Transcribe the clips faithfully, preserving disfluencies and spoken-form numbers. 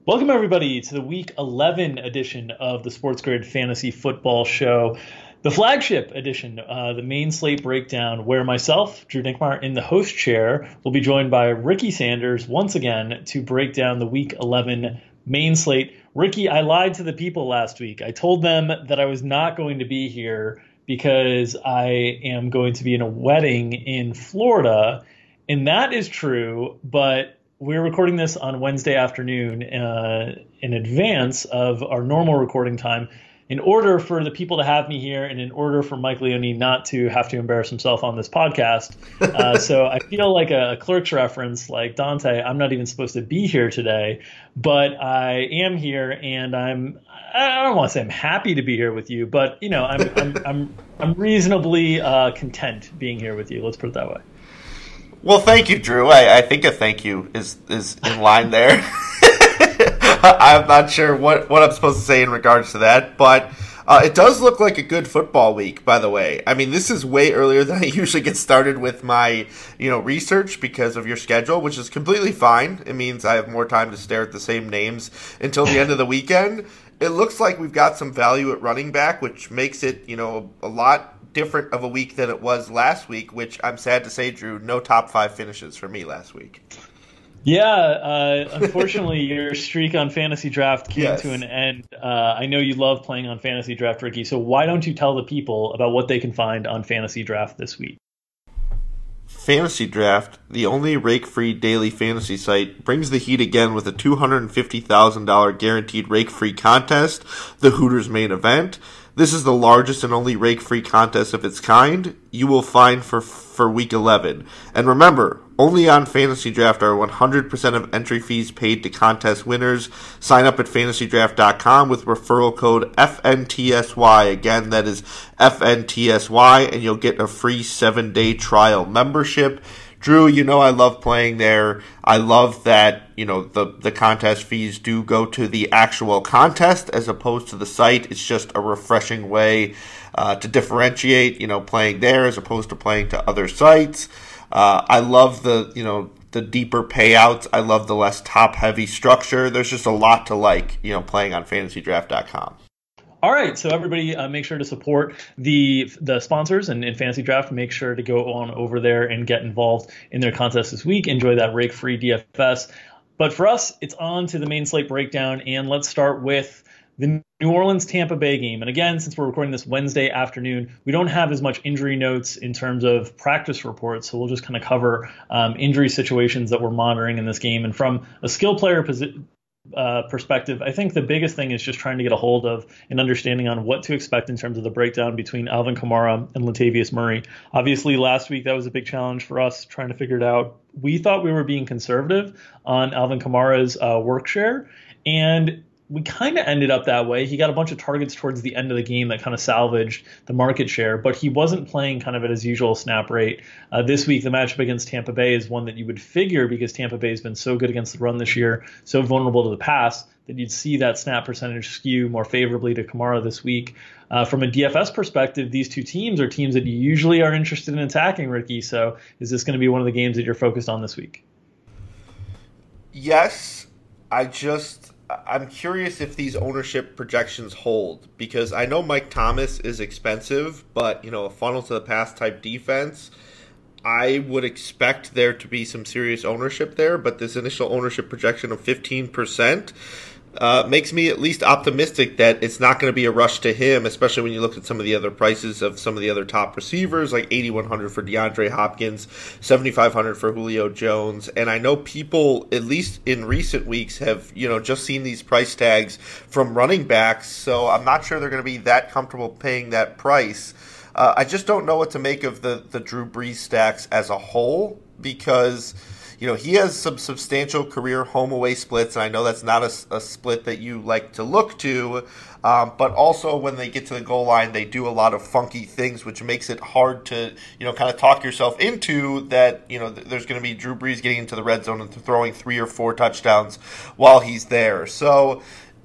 Welcome, everybody, to the Week eleven edition of the Sports Grid Fantasy Football Show, the flagship edition, uh, the main slate breakdown, where myself, Drew Dinkmeyer, in the host chair, will be joined by Ricky Sanders once again to break down the Week eleven main slate. Ricky, I lied to the people last week. I told them that I was not going to be here because I am going to be in a wedding in Florida, and that is true, but we're recording this on Wednesday afternoon uh, in advance of our normal recording time in order for the people to have me here and in order for Mike Leone not to have to embarrass himself on this podcast. Uh, so I feel like a, a Clerks reference, like Dante. I'm not even supposed to be here today, but I am here, and I'm I don't want to say I'm happy to be here with you, but you know I'm I'm I'm, I'm reasonably uh, content being here with you. Let's put it that way. Well, thank you, Drew. I, I think a thank you is, is in line there. I'm not sure what, what I'm supposed to say in regards to that, but uh, it does look like a good football week, by the way. I mean, this is way earlier than I usually get started with my you know, research because of your schedule, which is completely fine. It means I have more time to stare at the same names until the end of the weekend. It looks like we've got some value at running back, which makes it, you know, a lot different of a week than it was last week, which I'm sad to say, Drew, no top five finishes for me last week. Yeah, uh, unfortunately, your streak on Fantasy Draft came yes. to an end. Uh, I know you love playing on Fantasy Draft, Ricky, so why don't you tell the people about what they can find on Fantasy Draft this week? Fantasy Draft, the only rake-free daily fantasy site, brings the heat again with a two hundred fifty thousand dollars guaranteed rake-free contest, the Hooters main event. This is the largest and only rake-free contest of its kind you will find for for Week eleven. And remember, only on Fantasy Draft are one hundred percent of entry fees paid to contest winners. Sign up at fantasy draft dot com with referral code F N T S Y. Again, that is F N T S Y, and you'll get a free seven-day trial membership. Drew, you know I love playing there. I love that, you know, the, the contest fees do go to the actual contest as opposed to the site. It's just a refreshing way uh, to differentiate, you know, playing there as opposed to playing to other sites. Uh, I love the, you know, the deeper payouts. I love the less top-heavy structure. There's just a lot to like, you know, playing on fantasy draft dot com. All right, so everybody uh, make sure to support the the sponsors and in Fantasy Draft. Make sure to go on over there and get involved in their contest this week. Enjoy that rake-free D F S. But for us, it's on to the main slate breakdown, and let's start with the New Orleans-Tampa Bay game. And again, since we're recording this Wednesday afternoon, we don't have as much injury notes in terms of practice reports, so we'll just kind of cover um, injury situations that we're monitoring in this game. And from a skill player position, Uh, perspective, I think the biggest thing is just trying to get a hold of an understanding on what to expect in terms of the breakdown between Alvin Kamara and Latavius Murray. Obviously, last week that was a big challenge for us trying to figure it out. We thought we were being conservative on Alvin Kamara's uh, work share, and we kind of ended up that way. He got a bunch of targets towards the end of the game that kind of salvaged the market share, but he wasn't playing kind of at his usual snap rate. Uh, this week, the matchup against Tampa Bay is one that you would figure, because Tampa Bay has been so good against the run this year, so vulnerable to the pass, that you'd see that snap percentage skew more favorably to Kamara this week. Uh, from a D F S perspective, these two teams are teams that you usually are interested in attacking, Ricky. So is this going to be one of the games that you're focused on this week? Yes, I just... I'm curious if these ownership projections hold, because I know Mike Thomas is expensive, but, you know, a funnel to the pass type defense, I would expect there to be some serious ownership there, but this initial ownership projection of fifteen percent uh, makes me at least optimistic that it's not going to be a rush to him, especially when you look at some of the other prices of some of the other top receivers, like eighty-one hundred for DeAndre Hopkins, seventy-five hundred for Julio Jones. And I know people, at least in recent weeks, have, you know, just seen these price tags from running backs, so I'm not sure they're going to be that comfortable paying that price. Uh, I just don't know what to make of the, the Drew Brees stacks as a whole, because you know, he has some substantial career home-away splits, and I know that's not a, a split that you like to look to, um, but also when they get to the goal line, they do a lot of funky things, which makes it hard to, you know, kind of talk yourself into that, you know, th- there's going to be Drew Brees getting into the red zone and throwing three or four touchdowns while he's there. So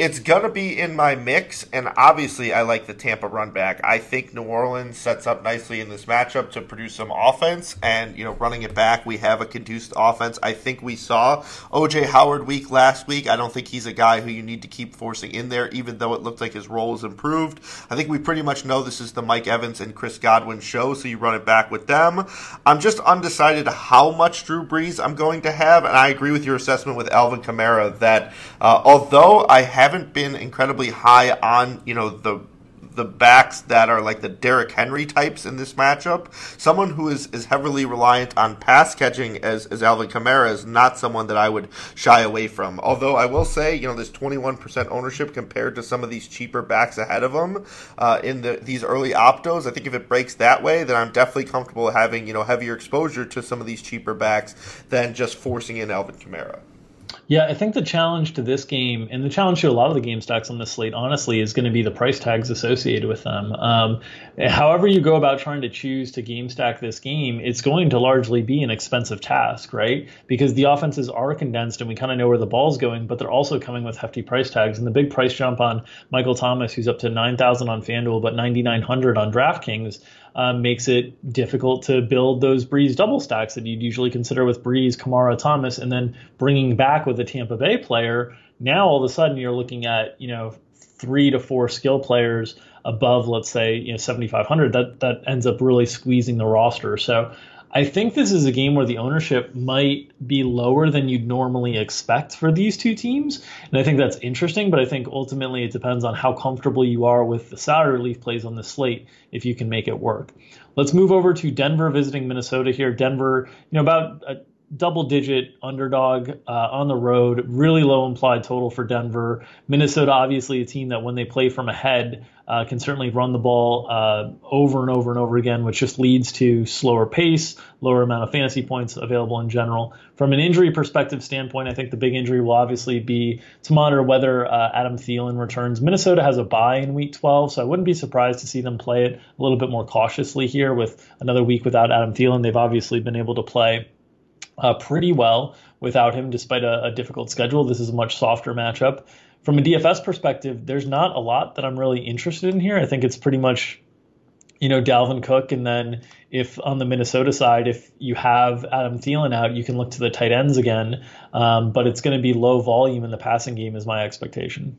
it's going to be in my mix, and obviously I like the Tampa run back. I think New Orleans sets up nicely in this matchup to produce some offense, and, you know, running it back, we have a conducive offense. I think we saw O J Howard week last week. I don't think he's a guy who you need to keep forcing in there, even though it looked like his role was improved. I think we pretty much know this is the Mike Evans and Chris Godwin show, so you run it back with them. I'm just undecided how much Drew Brees I'm going to have, and I agree with your assessment with Alvin Kamara that uh, although I haven't been incredibly high on, you know, the the backs that are like the Derrick Henry types in this matchup, someone who is, is heavily reliant on pass catching as, as Alvin Kamara is not someone that I would shy away from. Although I will say, you know, this twenty-one percent ownership compared to some of these cheaper backs ahead of him uh, in the these early optos, I think if it breaks that way, then I'm definitely comfortable having, you know, heavier exposure to some of these cheaper backs than just forcing in Alvin Kamara. Yeah, I think the challenge to this game, and the challenge to a lot of the game stacks on this slate, honestly, is going to be the price tags associated with them. Um, however you go about trying to choose to game stack this game, it's going to largely be an expensive task, right? Because the offenses are condensed and we kind of know where the ball's going, but they're also coming with hefty price tags. And the big price jump on Michael Thomas, who's up to nine thousand on FanDuel, but ninety-nine hundred on DraftKings, Um, makes it difficult to build those Brees double stacks that you'd usually consider with Brees, Kamara, Thomas, and then bringing back with a Tampa Bay player. Now all of a sudden you're looking at, you know, three to four skill players above, let's say, you know, seventy-five hundred. That that ends up really squeezing the roster. So I think this is a game where the ownership might be lower than you'd normally expect for these two teams. And I think that's interesting, but I think ultimately it depends on how comfortable you are with the salary relief plays on the slate if you can make it work. Let's move over to Denver visiting Minnesota here. Denver, you know, about a double-digit underdog uh, on the road, really low implied total for Denver. Minnesota, obviously a team that when they play from ahead uh, can certainly run the ball uh, over and over and over again, which just leads to slower pace, lower amount of fantasy points available in general. From an injury perspective standpoint, I think the big injury will obviously be to monitor whether uh, Adam Thielen returns. Minnesota has a bye in week twelve, so I wouldn't be surprised to see them play it a little bit more cautiously here with another week without Adam Thielen. They've obviously been able to play Uh, pretty well without him, despite a, a difficult schedule. This is a much softer matchup. From a D F S perspective, there's not a lot that I'm really interested in here. I think it's pretty much, you know, Dalvin Cook, and then if on the Minnesota side, if you have Adam Thielen out, you can look to the tight ends again. Um, but it's going to be low volume in the passing game is my expectation.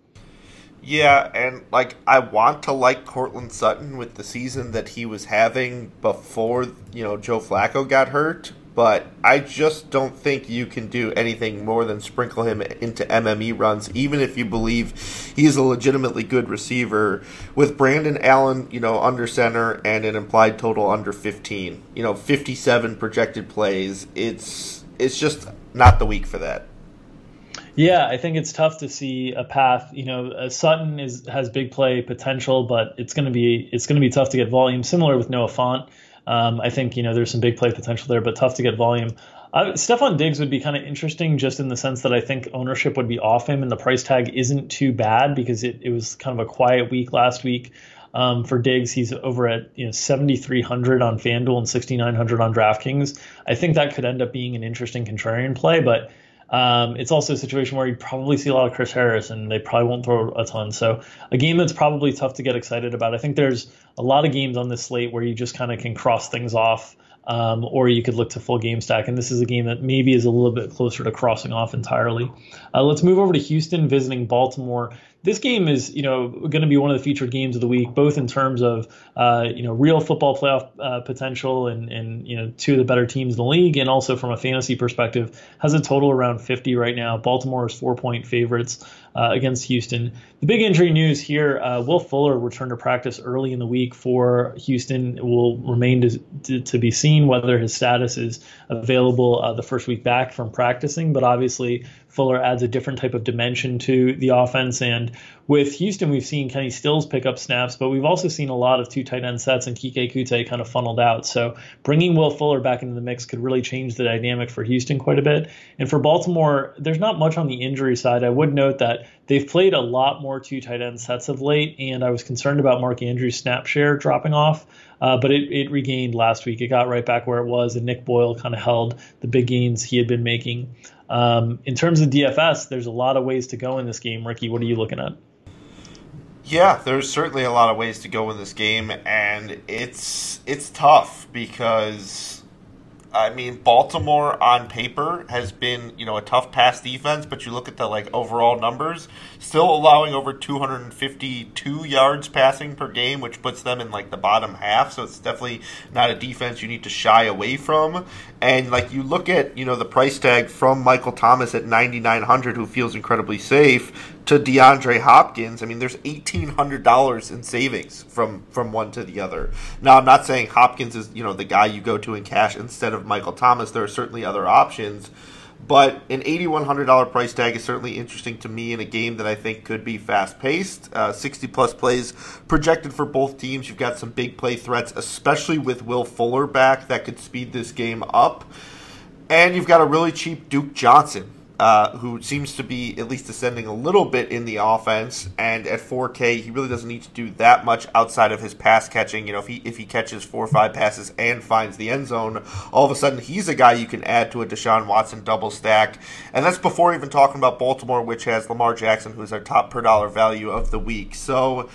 Yeah, and like I want to like Courtland Sutton with the season that he was having before, you know, Joe Flacco got hurt. But I just don't think you can do anything more than sprinkle him into M M E runs, even if you believe he's a legitimately good receiver. With Brandon Allen, you know, under center and an implied total under fifteen, you know, fifty-seven projected plays. It's it's just not the week for that. Yeah, I think it's tough to see a path. You know, uh, Sutton is has big play potential, but it's going to be it's going to be tough to get volume. Similar with Noah Fant. Um, I think, you know, there's some big play potential there, but tough to get volume. Uh, Stephon Diggs would be kind of interesting just in the sense that I think ownership would be off him and the price tag isn't too bad because it, it was kind of a quiet week last week. Um, for Diggs, he's over at, you know, seventy-three hundred on FanDuel and sixty-nine hundred on DraftKings. I think that could end up being an interesting contrarian play, but Um, it's also a situation where you'd probably see a lot of Chris Harris, and they probably won't throw a ton. So a game that's probably tough to get excited about. I think there's a lot of games on this slate where you just kind of can cross things off, um, or you could look to full game stack. And this is a game that maybe is a little bit closer to crossing off entirely. Uh, let's move over to Houston visiting Baltimore. This game is, you know, going to be one of the featured games of the week, both in terms of, uh, you know, real football playoff uh, potential and, and, you know, two of the better teams in the league, and also from a fantasy perspective, has a total around fifty right now. Baltimore is four-point favorites uh, against Houston. The big injury news here, uh, Will Fuller returned to practice early in the week for Houston. It will remain to, to, to be seen whether his status is available uh, the first week back from practicing, but obviously Fuller adds a different type of dimension to the offense. And with Houston, we've seen Kenny Stills pick up snaps, but we've also seen a lot of two tight end sets and Kike Kute kind of funneled out. So bringing Will Fuller back into the mix could really change the dynamic for Houston quite a bit. And for Baltimore, there's not much on the injury side. I would note that they've played a lot more two tight end sets of late, and I was concerned about Mark Andrews' snap share dropping off. Uh, but it, it regained last week. It got right back where it was, and Nick Boyle kind of held the big gains he had been making. Um, in terms of D F S, there's a lot of ways to go in this game. Ricky, what are you looking at? Yeah, there's certainly a lot of ways to go in this game, and it's it's tough because, I mean, Baltimore on paper has been, you know, a tough pass defense, but you look at the like overall numbers, still allowing over two hundred fifty-two yards passing per game, which puts them in like the bottom half. So it's definitely not a defense you need to shy away from. And like you look at, you know, the price tag from Michael Thomas at ninety-nine hundred, who feels incredibly safe, to DeAndre Hopkins. I mean, there's eighteen hundred dollars in savings from from one to the other. Now, I'm not saying Hopkins is, you know, the guy you go to in cash instead of Michael Thomas. There are certainly other options, but an eighty-one hundred dollars price tag is certainly interesting to me in a game that I think could be fast-paced. Uh, sixty-plus plays projected for both teams. You've got some big play threats, especially with Will Fuller back, that could speed this game up. And you've got a really cheap Duke Johnson, Uh, who seems to be at least ascending a little bit in the offense, and at four K, he really doesn't need to do that much outside of his pass catching. You know, if he if he catches four or five passes and finds the end zone, all of a sudden he's a guy you can add to a Deshaun Watson double stack, and that's before even talking about Baltimore, which has Lamar Jackson, who's our top per dollar value of the week. So,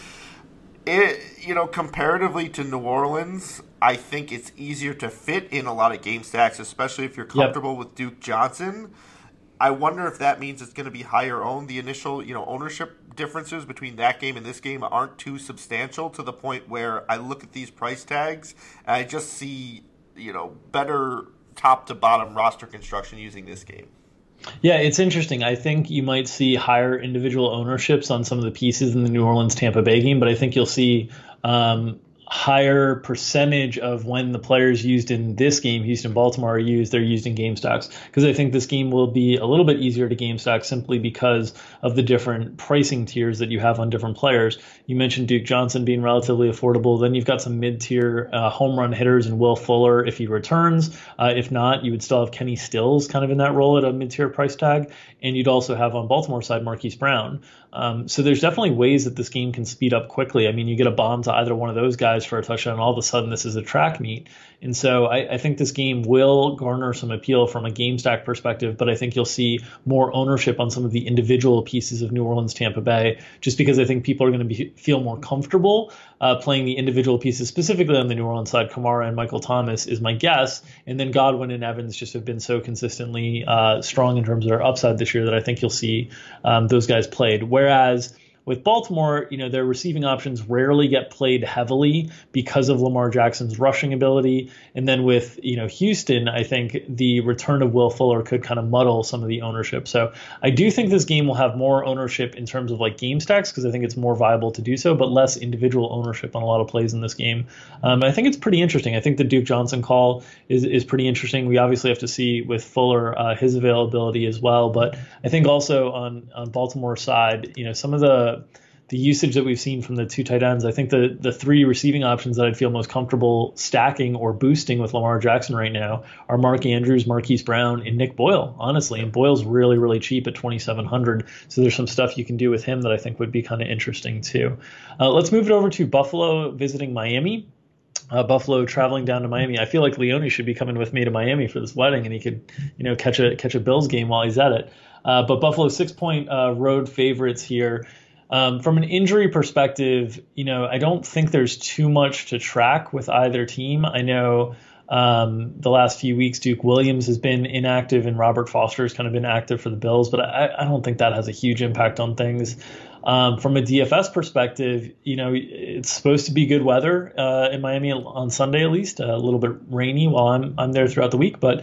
it you know, comparatively to New Orleans, I think it's easier to fit in a lot of game stacks, especially if you're comfortable yep. with Duke Johnson. I wonder if that means it's going to be higher owned. The initial, you know, ownership differences between that game and this game aren't too substantial to the point where I look at these price tags and I just see, you know, better top to bottom roster construction using this game. Yeah, it's interesting. I think you might see higher individual ownerships on some of the pieces in the New Orleans Tampa Bay game, but I think you'll see um, higher percentage of when the players used in this game, Houston Baltimore, are used, they're used in game stocks. Because I think this game will be a little bit easier to game stock simply because of the different pricing tiers that you have on different players. You mentioned Duke Johnson being relatively affordable. Then you've got some mid-tier uh, home run hitters and Will Fuller if he returns. Uh, if not, you would still have Kenny Stills kind of in that role at a mid-tier price tag. And you'd also have on Baltimore side Marquise Brown. Um, so there's definitely ways that this game can speed up quickly. I mean, you get a bomb to either one of those guys for a touchdown, and all of a sudden this is a track meet. And so I, I think this game will garner some appeal from a game stack perspective, but I think you'll see more ownership on some of the individual pieces of New Orleans Tampa Bay, just because I think people are going to be feel more comfortable uh, playing the individual pieces, specifically on the New Orleans side. Kamara and Michael Thomas is my guess, and then Godwin and Evans just have been so consistently uh, strong in terms of their upside this year that I think you'll see um, those guys played. Whereas with Baltimore, you know, their receiving options rarely get played heavily because of Lamar Jackson's rushing ability. And then with, you know, Houston, I think the return of Will Fuller could kind of muddle some of the ownership. So I do think this game will have more ownership in terms of like game stacks because I think it's more viable to do so, but less individual ownership on a lot of plays in this game. Um, I think it's pretty interesting. I think the Duke Johnson call is, is pretty interesting. We obviously have to see with Fuller uh, his availability as well. But I think also on, on Baltimore's side, you know, some of the the usage that we've seen from the two tight ends, I think the the three receiving options that I'd feel most comfortable stacking or boosting with Lamar Jackson right now are Mark Andrews, Marquise Brown, and Nick Boyle, honestly. And Boyle's really, really cheap at twenty-seven hundred. So there's some stuff you can do with him that I think would be kind of interesting too. Uh, let's move it over to Buffalo visiting Miami. Uh, Buffalo traveling down to Miami. I feel like Leone should be coming with me to Miami for this wedding, and he could, you know, catch a catch a Bills game while he's at it. Uh, but Buffalo six point uh, road favorites here. Um, from an injury perspective, you know, I don't think there's too much to track with either team. I know um, the last few weeks, Duke Williams has been inactive and Robert Foster has kind of been active for the Bills, but I, I don't think that has a huge impact on things. Um, from a D F S perspective, you know, it's supposed to be good weather uh, in Miami on Sunday, at least a little bit rainy while I'm I'm there throughout the week, but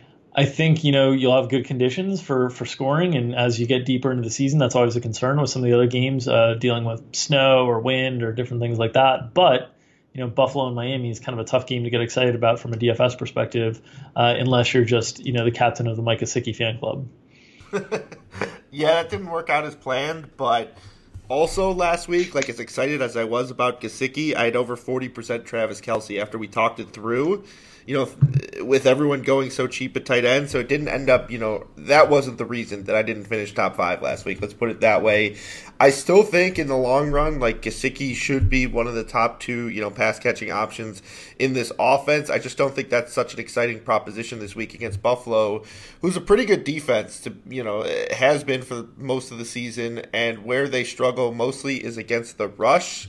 I think, you know, you'll have good conditions for, for scoring. And as you get deeper into the season, that's always a concern with some of the other games uh, dealing with snow or wind or different things like that. But, you know, Buffalo and Miami is kind of a tough game to get excited about from a D F S perspective, uh, unless you're just, you know, the captain of the Mike Gesicki fan club. Yeah, that didn't work out as planned. But also last week, like as excited as I was about Gesicki, I had over forty percent Travis Kelce after we talked it through. you know, with everyone going so cheap at tight end. So it didn't end up, you know, that wasn't the reason that I didn't finish top five last week. Let's put it that way. I still think in the long run, like Gesicki should be one of the top two, you know, pass catching options in this offense. I just don't think that's such an exciting proposition this week against Buffalo, who's a pretty good defense to, you know, has been for most of the season, and where they struggle mostly is against the rush.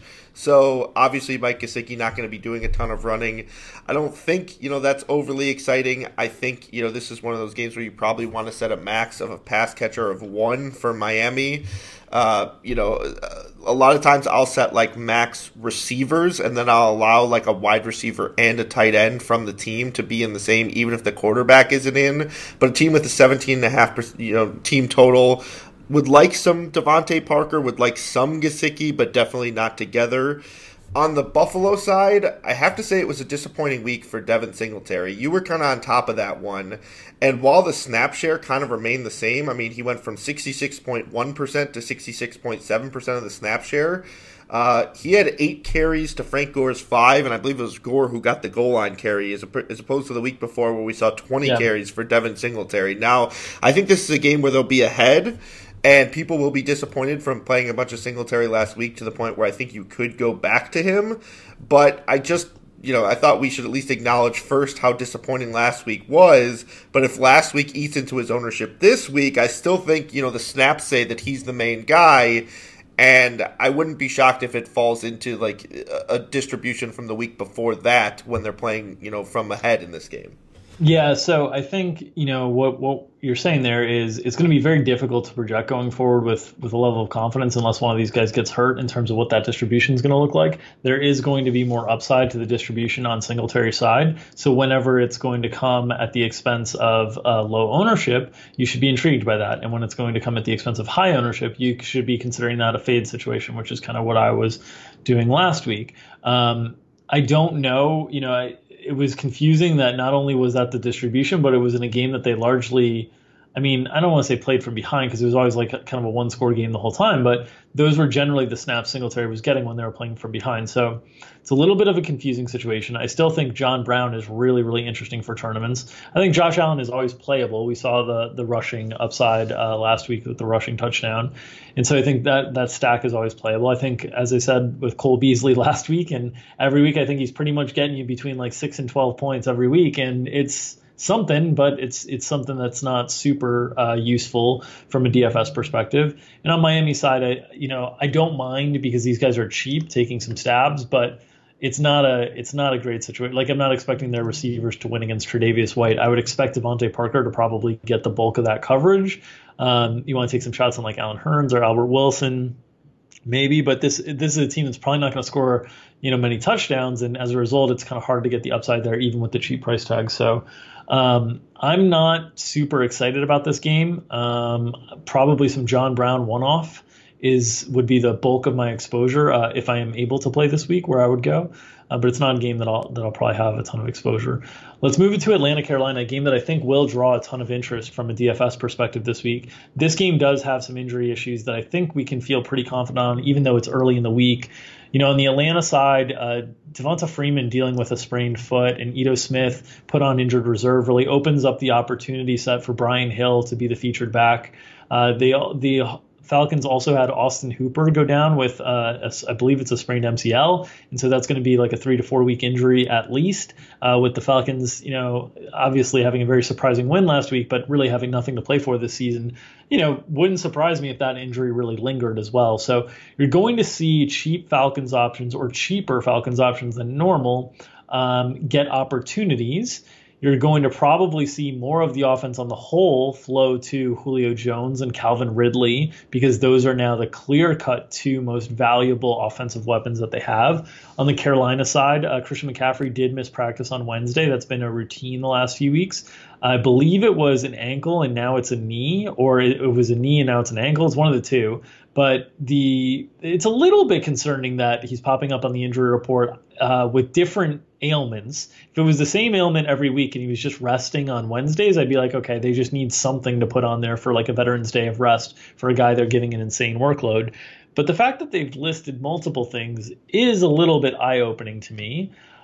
So obviously Mike Gesicki not going to be doing a ton of running. I don't think, you know, that's overly exciting. I think, you know, this is one of those games where you probably want to set a max of a pass catcher of one for Miami. Uh, you know, a lot of times I'll set like max receivers, and then I'll allow like a wide receiver and a tight end from the team to be in the same, even if the quarterback isn't in. But a team with a seventeen and a half percent, you know, team total would like some Devontae Parker, would like some Gesicki, but definitely not together. On the Buffalo side, I have to say it was a disappointing week for Devin Singletary. You were kind of on top of that one. And while the snap share kind of remained the same, I mean, he went from sixty-six point one percent to sixty-six point seven percent of the snap share. Uh, he had eight carries to Frank Gore's five, and I believe it was Gore who got the goal line carry, as, as opposed to the week before where we saw twenty yeah. carries for Devin Singletary. Now, I think this is a game where they'll be ahead, and people will be disappointed from playing a bunch of Singletary last week to the point where I think you could go back to him. But I just, you know, I thought we should at least acknowledge first how disappointing last week was. But if last week eats into his ownership this week, I still think, you know, the snaps say that he's the main guy. And I wouldn't be shocked if it falls into like a distribution from the week before that when they're playing, you know, from ahead in this game. Yeah, so I think, you know, what what you're saying there is it's going to be very difficult to project going forward with, with a level of confidence unless one of these guys gets hurt in terms of what that distribution is going to look like. There is going to be more upside to the distribution on Singletary's side. So whenever it's going to come at the expense of uh, low ownership, you should be intrigued by that. And when it's going to come at the expense of high ownership, you should be considering that a fade situation, which is kind of what I was doing last week. Um, I don't know, you know, I, it was confusing that not only was that the distribution, but it was in a game that they largely, I mean, I don't want to say played from behind because it was always like kind of a one score game the whole time, but those were generally the snaps Singletary was getting when they were playing from behind. So it's a little bit of a confusing situation. I still think John Brown is really, really interesting for tournaments. I think Josh Allen is always playable. We saw the the rushing upside uh, last week with the rushing touchdown. And so I think that that stack is always playable. I think, as I said with Cole Beasley last week, and every week I think he's pretty much getting you between like six and twelve points every week. And it's something, but it's it's something that's not super uh, useful from a D F S perspective. And on Miami's side, I you know I don't mind because these guys are cheap, taking some stabs, but it's not a it's not a great situation. Like, I'm not expecting their receivers to win against Tre'Davious White. I would expect Devontae Parker to probably get the bulk of that coverage. Um, you want to take some shots on like Allen Hurns or Albert Wilson, maybe, but this this is a team that's probably not going to score, you know, many touchdowns, and as a result, it's kind of hard to get the upside there, even with the cheap price tag. So um, I'm not super excited about this game. Um, probably some John Brown one-off is would be the bulk of my exposure uh, if I am able to play this week, where I would go. Uh, but it's not a game that I'll that I'll probably have a ton of exposure. Let's move it to Atlanta, Carolina, a game that I think will draw a ton of interest from a D F S perspective this week. This game does have some injury issues that I think we can feel pretty confident on, even though it's early in the week. You know, on the Atlanta side, uh, Devonta Freeman dealing with a sprained foot and Ito Smith put on injured reserve really opens up the opportunity set for Brian Hill to be the featured back. Uh, they the Falcons also had Austin Hooper go down with, uh, a, I believe it's a sprained M C L, and so that's going to be like a three to four week injury at least. Uh, with the Falcons, you know, obviously having a very surprising win last week, but really having nothing to play for this season, you know, wouldn't surprise me if that injury really lingered as well. So you're going to see cheap Falcons options or cheaper Falcons options than normal um, get opportunities. You're going to probably see more of the offense on the whole flow to Julio Jones and Calvin Ridley, because those are now the clear-cut two most valuable offensive weapons that they have. On the Carolina side, uh, Christian McCaffrey did miss practice on Wednesday. That's been a routine the last few weeks. I believe it was an ankle and now it's a knee, or it, it was a knee and now it's an ankle. It's one of the two. But the it's a little bit concerning that he's popping up on the injury report uh, with different ailments. If it was the same ailment every week and he was just resting on Wednesdays, I'd be like, okay, they just need something to put on there for like a Veterans Day of rest for a guy they're giving an insane workload. But the fact that they've listed multiple things is a little bit eye-opening to me.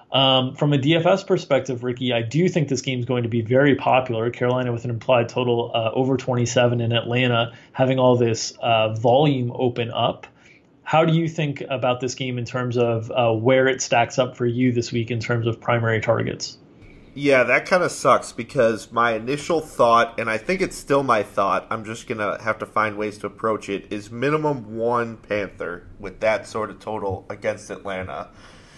Um, from a D F S perspective, Ricky, I do think this game is going to be very popular. Carolina with an implied total uh, over twenty-seven, in Atlanta having all this uh, volume open up. How do you think about this game in terms of uh, where it stacks up for you this week in terms of primary targets? Yeah, that kind of sucks because my initial thought, and I think it's still my thought, I'm just going to have to find ways to approach it, is minimum one Panther with that sort of total against Atlanta.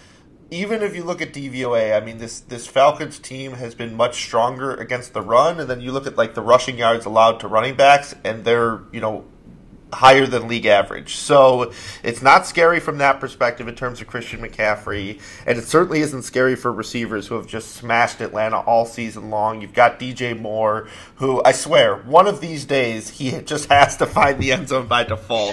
Even if you look at D V O A, I mean, this, this Falcons team has been much stronger against the run, and then you look at like the rushing yards allowed to running backs, and they're, you know, higher than league average. So it's not scary from that perspective in terms of Christian McCaffrey, and it certainly isn't scary for receivers who have just smashed Atlanta all season long. You've got D J Moore, who I swear, one of these days he just has to find the end zone by default,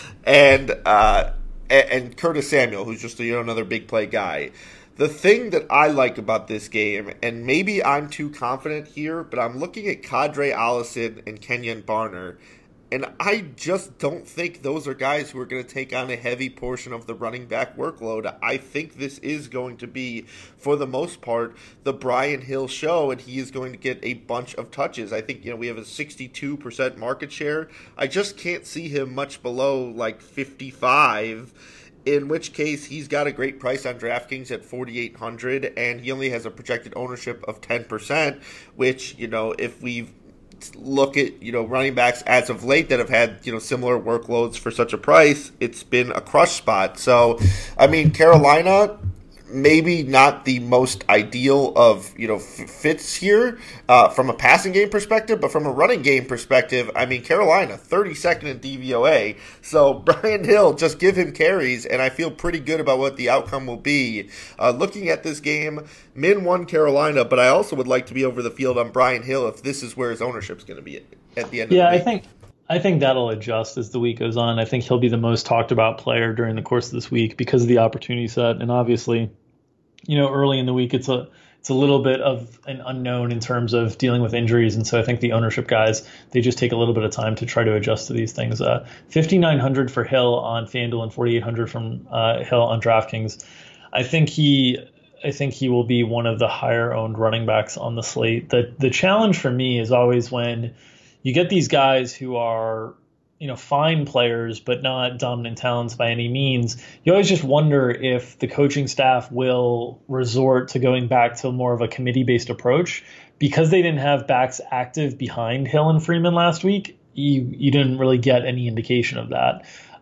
and uh, and Curtis Samuel, who's just you know another big play guy. The thing that I like about this game, and maybe I'm too confident here, but I'm looking at Kadre Allison and Kenyon Barner, and I just don't think those are guys who are going to take on a heavy portion of the running back workload. I think this is going to be, for the most part, the Brian Hill show, and he is going to get a bunch of touches. I think, you know, we have a sixty-two percent market share. I just can't see him much below, like, fifty-five, in which case he's got a great price on DraftKings at forty-eight hundred, and he only has a projected ownership of ten percent, which, you know, if we've look at, you know, running backs as of late that have had, you know, similar workloads for such a price, it's been a crush spot. So, I mean, Carolina, maybe not the most ideal of, you know, f- fits here uh, from a passing game perspective, but from a running game perspective, I mean, Carolina, thirty-second in D V O A. So, Brian Hill, just give him carries, and I feel pretty good about what the outcome will be. Uh, looking at this game, min one Carolina, but I also would like to be over the field on Brian Hill if this is where his ownership is going to be at, at the end yeah, of the Yeah, week. I think I think that'll adjust as the week goes on. I think he'll be the most talked about player during the course of this week because of the opportunity set, and obviously, you know, early in the week, it's a it's a little bit of an unknown in terms of dealing with injuries, and so I think the ownership guys, they just take a little bit of time to try to adjust to these things. Uh, fifty-nine hundred for Hill on FanDuel and forty-eight hundred from uh, Hill on DraftKings. I think he, I think he will be one of the higher owned running backs on the slate. The the challenge for me is always when you get these guys who are, you know, fine players, but not dominant talents by any means. You always just wonder if the coaching staff will resort to going back to more of a committee-based approach because they didn't have backs active behind Hill and Freeman last week. You you didn't really get any indication of that.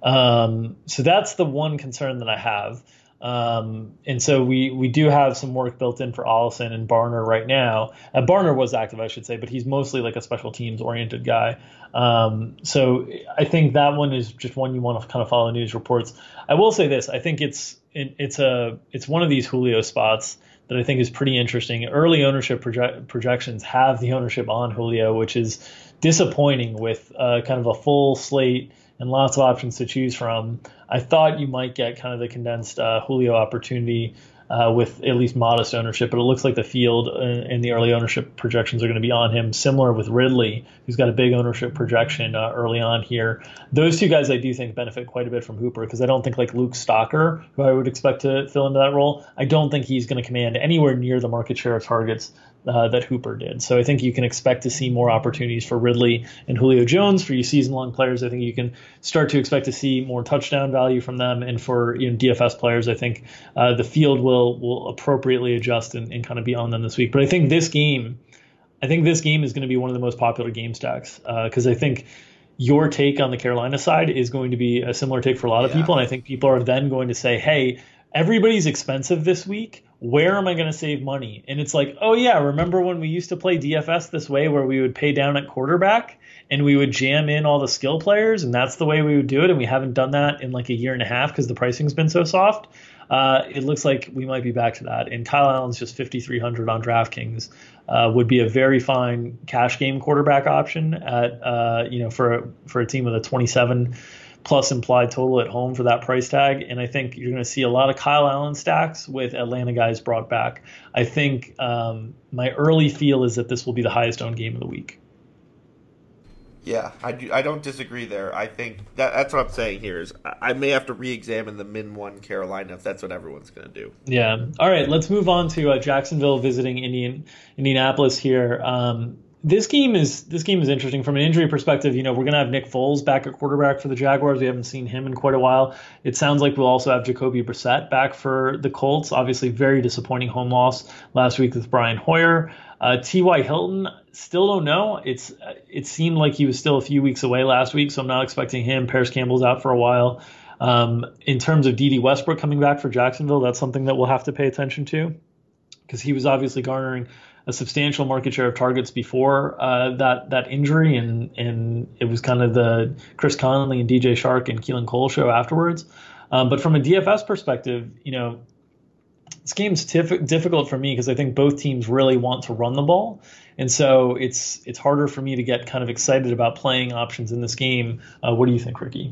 Um, so that's the one concern that I have. Um, and so we, we do have some work built in for Allison and Barner right now. Uh, Barner was active, I should say, but he's mostly like a special teams oriented guy. Um, so I think that one is just one you want to kind of follow news reports. I will say this, I think it's, it, it's a, it's one of these Julio spots that I think is pretty interesting. Early ownership proje- projections have the ownership on Julio, which is disappointing with uh, kind of a full slate and lots of options to choose from. I thought you might get kind of the condensed uh, Julio opportunity uh, with at least modest ownership, but it looks like the field and the early ownership projections are going to be on him, similar with Ridley, who's got a big ownership projection uh, early on here. Those two guys I do think benefit quite a bit from Hooper because I don't think like Luke Stocker, who I would expect to fill into that role, I don't think he's going to command anywhere near the market share of targets Uh, that Hooper did. So I think you can expect to see more opportunities for Ridley and Julio Jones. For you season-long players, I think you can start to expect to see more touchdown value from them. And for you know, D F S players, I think uh, the field will will appropriately adjust and, and kind of be on them this week. But I think this game, I think this game is going to be one of the most popular game stacks because uh, I think your take on the Carolina side is going to be a similar take for a lot of yeah. people. And I think people are then going to say, hey, everybody's expensive this week. Where am I going to save money? And it's like, oh, yeah, remember when we used to play D F S this way where we would pay down at quarterback and we would jam in all the skill players and that's the way we would do it. And we haven't done that in like a year and a half because the pricing's been so soft. Uh, it looks like we might be back to that. And Kyle Allen's just fifty-three hundred on DraftKings uh, would be a very fine cash game quarterback option at, uh, you know, for a, for a team with a twenty-seven plus implied total at home for that price tag. And I think you're going to see a lot of Kyle Allen stacks with Atlanta guys brought back. I think um, my early feel is that this will be the highest owned game of the week. Yeah, I, do, I don't disagree there. I think that that's what I'm saying here is I, I may have to re-examine the min one Carolina if that's what everyone's going to do. Yeah. All right, let's move on to uh, Jacksonville visiting Indian Indianapolis here. Um, this game is this game is interesting from an injury perspective. You know, we're going to have Nick Foles back at quarterback for the Jaguars. We haven't seen him in quite a while. It sounds like we'll also have Jacoby Brissett back for the Colts. Obviously, very disappointing home loss last week with Brian Hoyer. Uh, T Y. Hilton, still don't know. It's it seemed like he was still a few weeks away last week, so I'm not expecting him. Paris Campbell's out for a while. Um, in terms of Dede Westbrook coming back for Jacksonville, that's something that we'll have to pay attention to because he was obviously garnering a substantial market share of targets before uh, that that injury, and and it was kind of the Chris Conley and D J Shark and Keelan Cole show afterwards. Um, but from a D F S perspective, you know, this game's tif- difficult for me because I think both teams really want to run the ball. And so it's it's harder for me to get kind of excited about playing options in this game. Uh, what do you think, Ricky?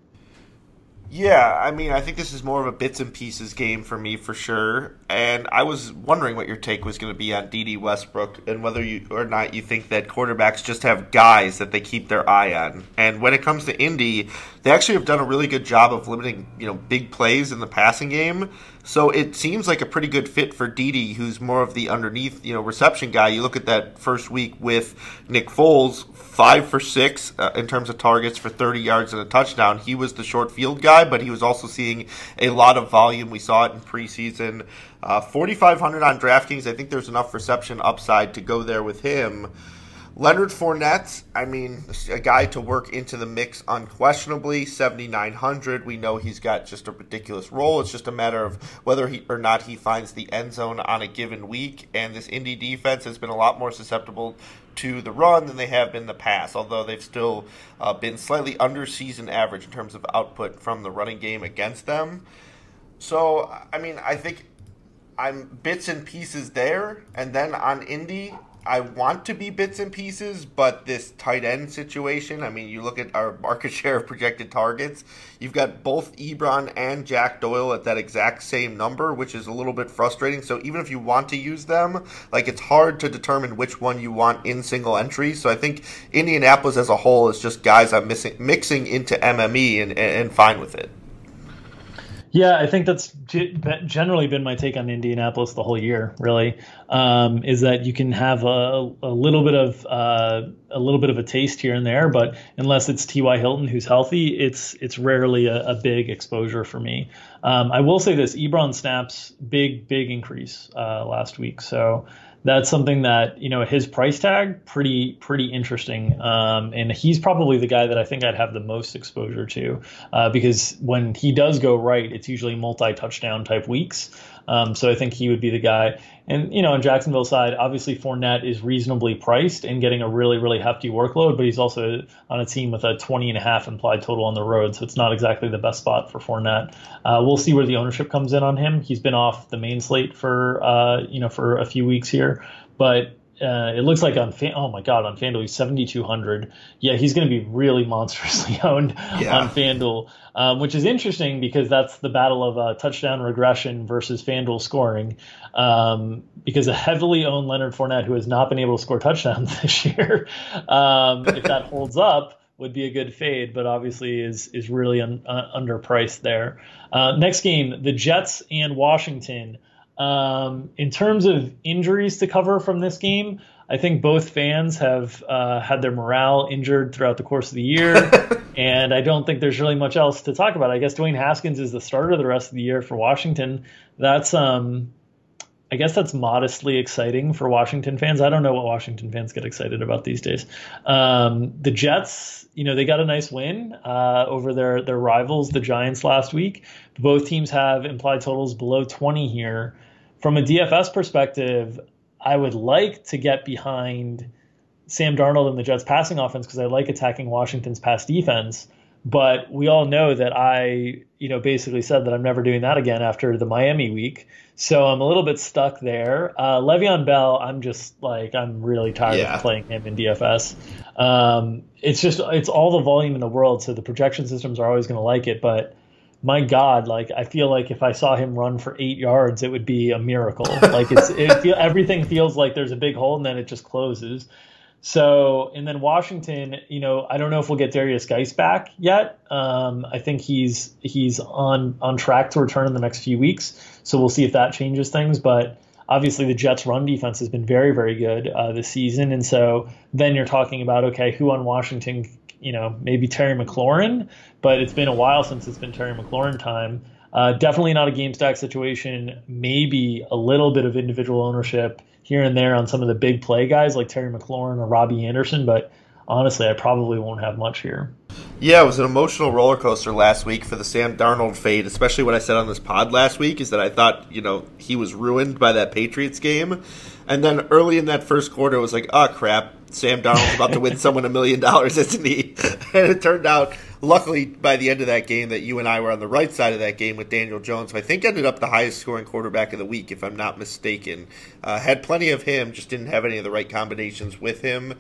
Yeah, I mean, I think this is more of a bits and pieces game for me for sure. And I was wondering what your take was going to be on Dede Westbrook and whether you or not you think that quarterbacks just have guys that they keep their eye on. And when it comes to Indy, they actually have done a really good job of limiting, you know, big plays in the passing game. So it seems like a pretty good fit for Dede, who's more of the underneath, you know, reception guy. You look at that first week with Nick Foles, five for six uh, in terms of targets for thirty yards and a touchdown. He was the short field guy, but he was also seeing a lot of volume. We saw it in preseason. Uh, forty-five hundred on DraftKings. I think there's enough reception upside to go there with him. Leonard Fournette, I mean, a guy to work into the mix unquestionably, seventy-nine hundred. We know he's got just a ridiculous role. It's just a matter of whether he or not he finds the end zone on a given week. And this Indy defense has been a lot more susceptible to the run than they have been in the past, although they've still uh, been slightly under season average in terms of output from the running game against them. So, I mean, I think I'm bits and pieces there. And then on Indy, I want to be bits and pieces, but this tight end situation, I mean, you look at our market share of projected targets, you've got both Ebron and Jack Doyle at that exact same number, which is a little bit frustrating. So even if you want to use them, like it's hard to determine which one you want in single entry. So I think Indianapolis as a whole is just guys I'm missing, mixing into M M E and, and fine with it. Yeah, I think that's generally been my take on Indianapolis the whole year. Really, um, is that you can have a, a little bit of uh, a little bit of a taste here and there, but unless it's T Y. Hilton who's healthy, it's it's rarely a, a big exposure for me. Um, I will say this: Ebron snaps big big increase uh, last week, so that's something that, you know, at his price tag, pretty pretty interesting. Um, and he's probably the guy that I think I'd have the most exposure to uh, because when he does go right, it's usually multi-touchdown type weeks. Um, so I think he would be the guy. And, you know, on Jacksonville's side, obviously Fournette is reasonably priced and getting a really, really hefty workload, but he's also on a team with a twenty and a half implied total on the road. So it's not exactly the best spot for Fournette. Uh, we'll see where the ownership comes in on him. He's been off the main slate for, uh, you know, for a few weeks here, but Uh, it looks like on Fan- oh my god on FanDuel he's seventy-two hundred. Yeah, he's going to be really monstrously owned yeah. on FanDuel, um, which is interesting because that's the battle of uh, touchdown regression versus FanDuel scoring. Um, because a heavily owned Leonard Fournette who has not been able to score touchdowns this year, um, if that holds up, would be a good fade, but obviously is is really un- uh, underpriced there. Uh, next game, the Jets and Washington. Um, in terms of injuries to cover from this game, I think both fans have uh, had their morale injured throughout the course of the year, and I don't think there's really much else to talk about. I guess Dwayne Haskins is the starter the rest of the year for Washington. That's, um, I guess that's modestly exciting for Washington fans. I don't know what Washington fans get excited about these days. Um, the Jets, you know, they got a nice win uh, over their their rivals, the Giants, last week. Both teams have implied totals below twenty here. From a D F S perspective, I would like to get behind Sam Darnold and the Jets passing offense because I like attacking Washington's pass defense. But we all know that I, you know, basically said that I'm never doing that again after the Miami week. So I'm a little bit stuck there. Uh, Le'Veon Bell, I'm just like, I'm really tired yeah. of playing him in D F S. Um, it's just, it's all the volume in the world. So the projection systems are always going to like it. But my God, like, I feel like if I saw him run for eight yards, it would be a miracle. Like it's, it feel, everything feels like there's a big hole and then it just closes. So, and then Washington, you know, I don't know if we'll get Darius Geis back yet. Um, I think he's he's on on track to return in the next few weeks. So we'll see if that changes things. But obviously, the Jets' run defense has been very, very good uh, this season. And so then you're talking about, okay, who on Washington, you know, maybe Terry McLaurin, but it's been a while since it's been Terry McLaurin time. Uh, definitely not a game stack situation. Maybe a little bit of individual ownership here and there on some of the big play guys like Terry McLaurin or Robbie Anderson, but honestly, I probably won't have much here. Yeah, it was an emotional roller coaster last week for the Sam Darnold fade, especially what I said on this pod last week is that I thought, you know, he was ruined by that Patriots game. And then early in that first quarter, it was like, oh, crap, Sam Darnold's about to win someone a million dollars, isn't he? And it turned out, luckily, by the end of that game, that you and I were on the right side of that game with Daniel Jones, who I think ended up the highest scoring quarterback of the week, if I'm not mistaken. Uh, had plenty of him, just didn't have any of the right combinations with him.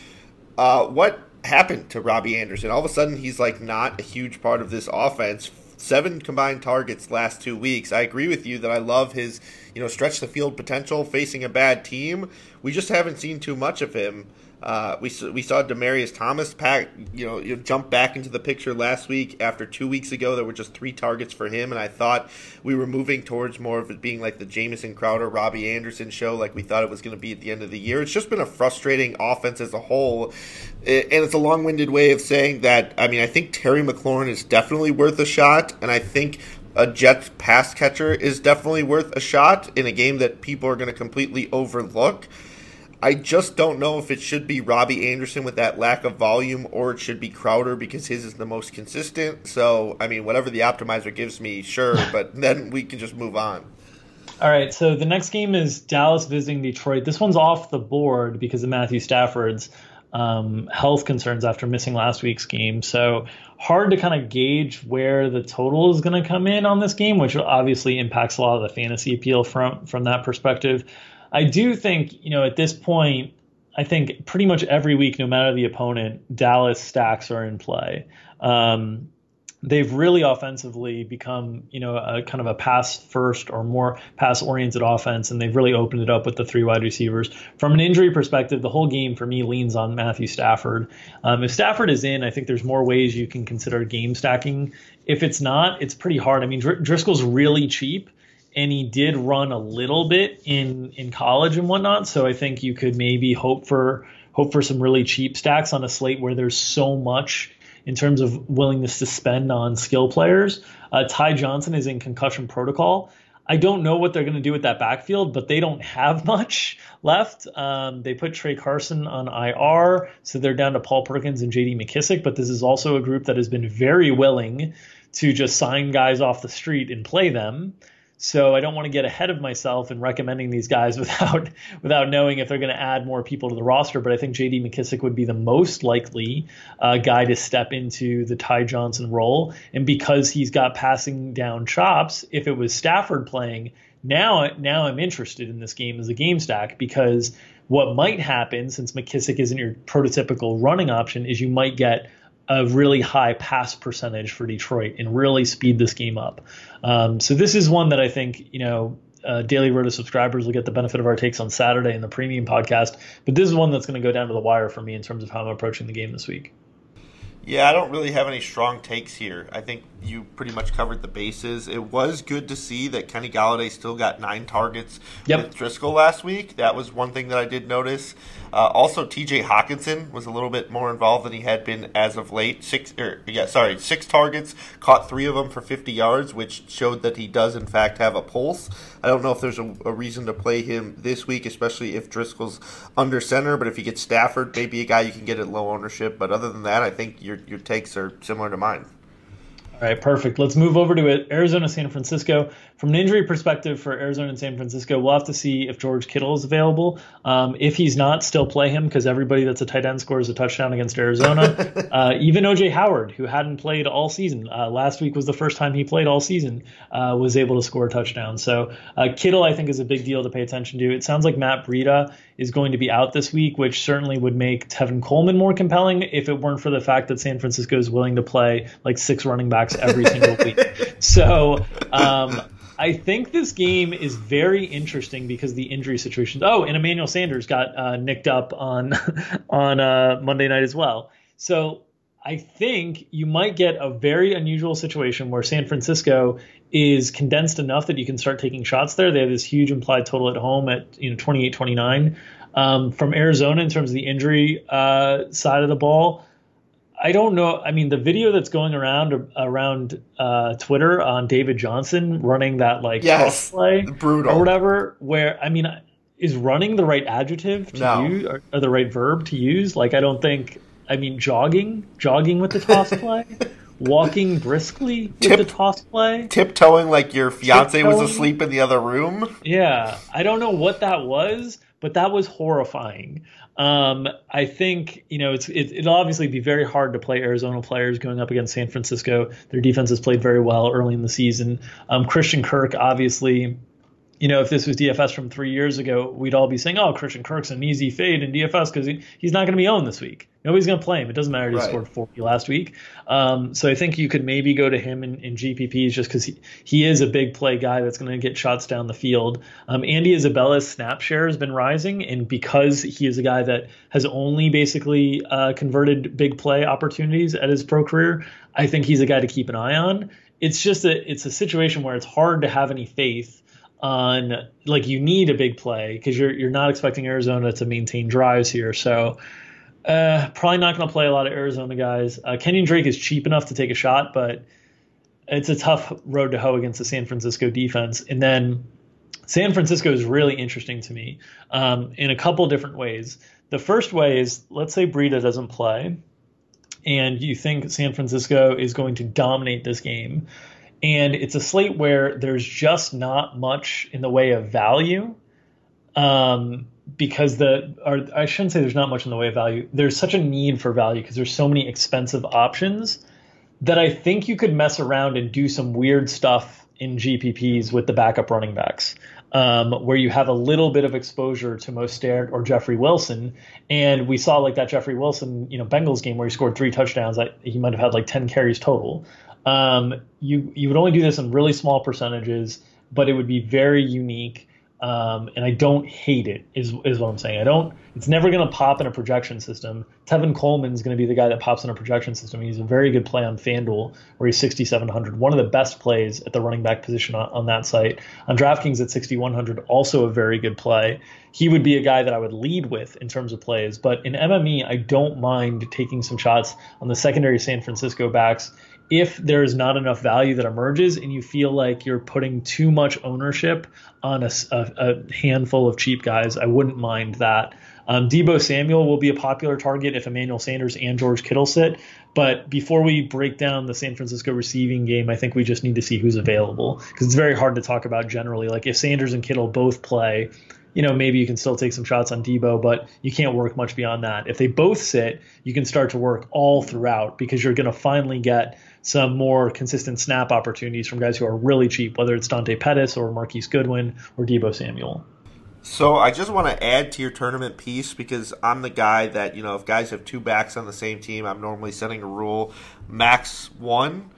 Uh, what happened to Robbie Anderson? All of a sudden, he's like not a huge part of this offense. Seven combined targets last two weeks. I agree with you that I love his, you know, stretch the field potential facing a bad team. We just haven't seen too much of him. Uh, we we saw Demaryius Thomas pack, you know, jump back into the picture last week after two weeks ago. There were just three targets for him, and I thought we were moving towards more of it being like the Jamison Crowder, Robbie Anderson show, like we thought it was going to be at the end of the year. It's just been a frustrating offense as a whole, and it's a long-winded way of saying that. I mean, I think Terry McLaurin is definitely worth a shot, and I think a Jets pass catcher is definitely worth a shot in a game that people are going to completely overlook. I just don't know if it should be Robbie Anderson with that lack of volume or it should be Crowder because his is the most consistent. So, I mean, whatever the optimizer gives me, sure, but then we can just move on. All right, so the next game is Dallas visiting Detroit. This one's off the board because of Matthew Stafford's um, health concerns after missing last week's game. So hard to kind of gauge where the total is going to come in on this game, which obviously impacts a lot of the fantasy appeal from from that perspective. I do think, you know, at this point, I think pretty much every week, no matter the opponent, Dallas stacks are in play. Um, they've really offensively become, you know, a kind of a pass first or more pass oriented offense, and they've really opened it up with the three wide receivers. From an injury perspective, the whole game for me leans on Matthew Stafford. Um, if Stafford is in, I think there's more ways you can consider game stacking. If it's not, it's pretty hard. I mean, Dr- Driscoll's really cheap. And he did run a little bit in, in college and whatnot, so I think you could maybe hope for hope for some really cheap stacks on a slate where there's so much in terms of willingness to spend on skill players. Uh, Ty Johnson is in concussion protocol. I don't know what they're going to do with that backfield, but they don't have much left. Um, they put Trey Carson on I R, so they're down to Paul Perkins and J D McKissick, but this is also a group that has been very willing to just sign guys off the street and play them. So I don't want to get ahead of myself in recommending these guys without without knowing if they're going to add more people to the roster. But I think J D McKissick would be the most likely uh, guy to step into the Ty Johnson role. And because he's got passing down chops, if it was Stafford playing, now now I'm interested in this game as a game stack, because what might happen, since McKissick isn't your prototypical running option, is you might get a really high pass percentage for Detroit and really speed this game up. Um, so this is one that I think, you know, uh, Daily Roto subscribers will get the benefit of our takes on Saturday in the premium podcast. But this is one that's going to go down to the wire for me in terms of how I'm approaching the game this week. Yeah, I don't really have any strong takes here. I think you pretty much covered the bases. It was good to see that Kenny Golladay still got nine targets yep. with Driscoll last week. That was one thing that I did notice. Uh, also, T J Hawkinson was a little bit more involved than he had been as of late. Six, er, yeah, sorry, six targets, caught three of them for fifty yards, which showed that he does in fact have a pulse. I don't know if there's a, a reason to play him this week, especially if Driscoll's under center. But if you get Stafford, maybe a guy you can get at low ownership. But other than that, I think your your takes are similar to mine. All right, perfect. Let's move over to it. Arizona, San Francisco. From an injury perspective for Arizona and San Francisco, we'll have to see if George Kittle is available. Um, if he's not, still play him, because everybody that's a tight end scores a touchdown against Arizona. uh, even O J Howard, who hadn't played all season, uh, last week was the first time he played all season, uh, was able to score a touchdown. So uh, Kittle, I think, is a big deal to pay attention to. It sounds like Matt Breida is going to be out this week, which certainly would make Tevin Coleman more compelling if it weren't for the fact that San Francisco is willing to play like six running backs every single week. So um, I think this game is very interesting because of the injury situations. Oh, and Emmanuel Sanders got uh, nicked up on on uh, Monday night as well. So I think you might get a very unusual situation where San Francisco is condensed enough that you can start taking shots there. They have this huge implied total at home at you know twenty-eight twenty-nine. Um, from Arizona, in terms of the injury uh, side of the ball, I don't know. I mean, the video that's going around around uh, Twitter on David Johnson running that like yes, play brutal or whatever, where I mean, is running the right adjective to no. use or, or the right verb to use? Like, I don't think. I mean, jogging, jogging with the toss play, walking briskly with Tip, the toss play, tiptoeing like your fiance tiptoeing. was asleep in the other room. Yeah, I don't know what that was, but that was horrifying. Um, I think, you know, it's, it, it'll obviously be very hard to play Arizona players going up against San Francisco. Their defense has played very well early in the season. Um, Christian Kirk, obviously, you know, if this was D F S from three years ago, we'd all be saying, oh, Christian Kirk's an easy fade in D F S because he, he's not going to be owned this week. Nobody's going to play him. It doesn't matter if he right. scored forty last week. Um, so I think you could maybe go to him in, in G P Ps just because he, he is a big play guy that's going to get shots down the field. Um, Andy Isabella's snap share has been rising, and because he is a guy that has only basically uh, converted big play opportunities at his pro career, I think he's a guy to keep an eye on. It's just a it's a situation where it's hard to have any faith on, like, you need a big play because you're you're not expecting Arizona to maintain drives here. So uh, probably not going to play a lot of Arizona guys. Uh, Kenyon Drake is cheap enough to take a shot, but it's a tough road to hoe against the San Francisco defense. And then San Francisco is really interesting to me um, in a couple different ways. The first way is, let's say Breida doesn't play, and you think San Francisco is going to dominate this game. And it's a slate where there's just not much in the way of value um, because the, or I shouldn't say there's not much in the way of value. There's such a need for value because there's so many expensive options that I think you could mess around and do some weird stuff in G P Ps with the backup running backs um, where you have a little bit of exposure to Mostert or Jeffrey Wilson. And we saw like that Jeffrey Wilson, you know, Bengals game where he scored three touchdowns. I, he might have had like ten carries total. Um, you you would only do this in really small percentages, but it would be very unique. Um, and I don't hate it, is is what I'm saying. I don't. It's never going to pop in a projection system. Tevin Coleman's going to be the guy that pops in a projection system. He's a very good play on FanDuel, where he's sixty-seven hundred, one of the best plays at the running back position on, on that site. On DraftKings at sixty-one hundred, also a very good play. He would be a guy that I would lead with in terms of plays. But in M M E, I don't mind taking some shots on the secondary San Francisco backs if there is not enough value that emerges and you feel like you're putting too much ownership on a, a, a handful of cheap guys. I wouldn't mind that. Um, Deebo Samuel will be a popular target if Emmanuel Sanders and George Kittle sit. But before we break down the San Francisco receiving game, I think we just need to see who's available because it's very hard to talk about generally. Like if Sanders and Kittle both play, you know, maybe you can still take some shots on Deebo, but you can't work much beyond that. If they both sit, you can start to work all throughout because you're going to finally get some more consistent snap opportunities from guys who are really cheap, whether it's Dante Pettis or Marquise Goodwin or Deebo Samuel. So I just want to add to your tournament piece because I'm the guy that, you know, if guys have two backs on the same team, I'm normally setting a rule max one.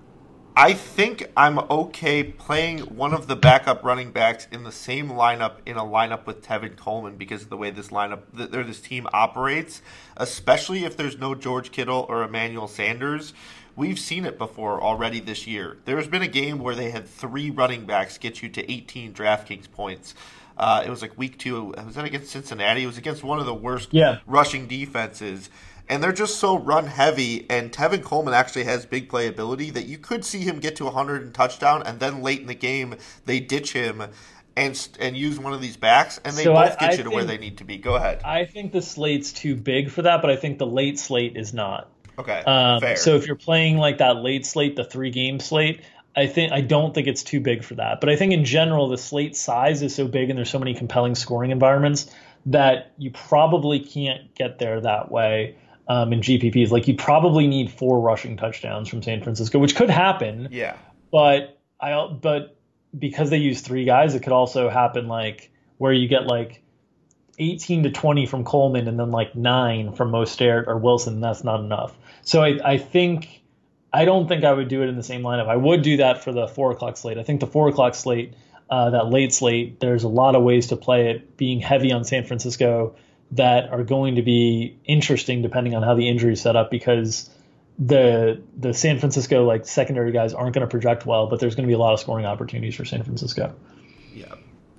I think I'm okay playing one of the backup running backs in the same lineup in a lineup with Tevin Coleman because of the way this lineup, or this team operates, especially if there's no George Kittle or Emmanuel Sanders. We've seen it before already this year. There's been a game where they had three running backs get you to eighteen DraftKings points. Uh, it was like week two. Was that against Cincinnati? It was against one of the worst yeah. rushing defenses. And they're just so run heavy, and Tevin Coleman actually has big playability that you could see him get to one hundred and touchdown, and then late in the game they ditch him and and use one of these backs, and they so both I, get I you to think, where they need to be. Go ahead. I think the slate's too big for that, but I think the late slate is not. Okay, um, fair. So if you're playing like that late slate, the three-game slate, I think I don't think it's too big for that. But I think in general the slate size is so big and there's so many compelling scoring environments that you probably can't get there that way. Um, in G P Ps, like you probably need four rushing touchdowns from San Francisco, which could happen. Yeah. But I but because they use three guys, it could also happen like where you get like eighteen to twenty from Coleman and then like nine from Mostert or Wilson. And that's not enough. So I, I think I don't think I would do it in the same lineup. I would do that for the four o'clock slate. I think the four o'clock slate, uh, that late slate, there's a lot of ways to play it, being heavy on San Francisco, that are going to be interesting depending on how the injury is set up, because the the San Francisco like secondary guys aren't going to project well, but there's going to be a lot of scoring opportunities for San Francisco. Yeah.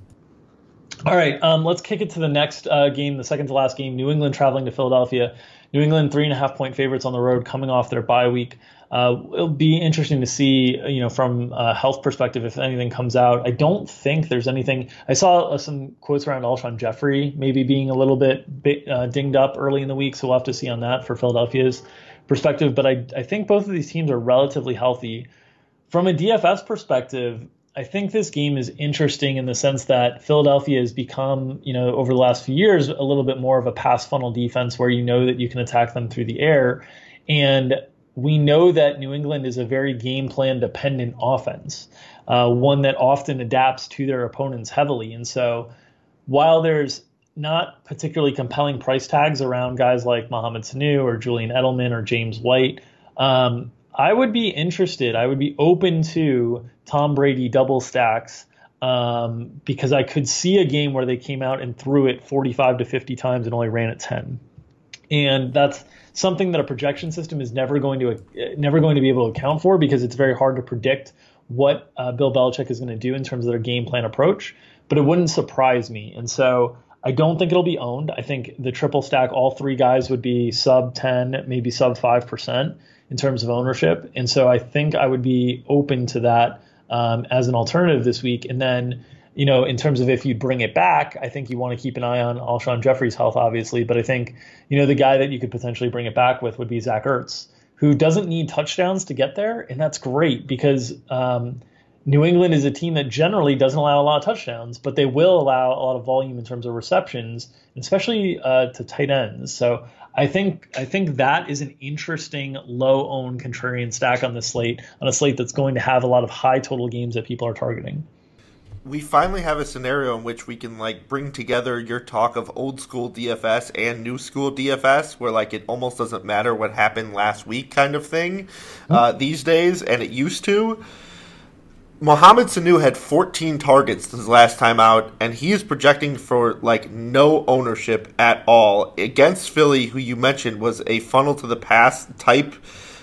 All right, um, let's kick it to the next uh, game, the second to last game. New England traveling to Philadelphia. New England three and a half point favorites on the road, coming off their bye week. Uh, it'll be interesting to see, you know, from a health perspective, if anything comes out. I don't think there's anything. I saw uh, some quotes around Alshon Jeffrey maybe being a little bit, bit uh, dinged up early in the week, so we'll have to see on that for Philadelphia's perspective. But I, I think both of these teams are relatively healthy. From a D F S perspective, I think this game is interesting in the sense that Philadelphia has become, you know, over the last few years, a little bit more of a pass funnel defense where you know that you can attack them through the air. And we know that New England is a very game plan dependent offense, uh, one that often adapts to their opponents heavily. And so while there's not particularly compelling price tags around guys like Mohamed Sanu or Julian Edelman or James White, um, I would be interested. I would be open to Tom Brady double stacks um, because I could see a game where they came out and threw it forty-five to fifty times and only ran it ten. And that's something that a projection system is never going to uh, never going to be able to account for, because it's very hard to predict what uh, Bill Belichick is going to do in terms of their game plan approach. But it wouldn't surprise me. And so I don't think it'll be owned. I think the triple stack, all three guys would be sub ten, maybe sub five percent in terms of ownership. And so I think I would be open to that um, as an alternative this week. And then, you know, in terms of if you bring it back, I think you want to keep an eye on Alshon Jeffrey's health, obviously. But I think, you know, the guy that you could potentially bring it back with would be Zach Ertz, who doesn't need touchdowns to get there. And that's great because um, New England is a team that generally doesn't allow a lot of touchdowns, but they will allow a lot of volume in terms of receptions, especially uh, to tight ends. So I think I think that is an interesting low-owned contrarian stack on the slate, on a slate that's going to have a lot of high total games that people are targeting. We finally have a scenario in which we can like bring together your talk of old school D F S and new school D F S, where like it almost doesn't matter what happened last week kind of thing mm-hmm. uh, these days, and it used to. Mohamed Sanu had fourteen targets his last time out, and he is projecting for like no ownership at all against Philly, who you mentioned was a funnel to the pass type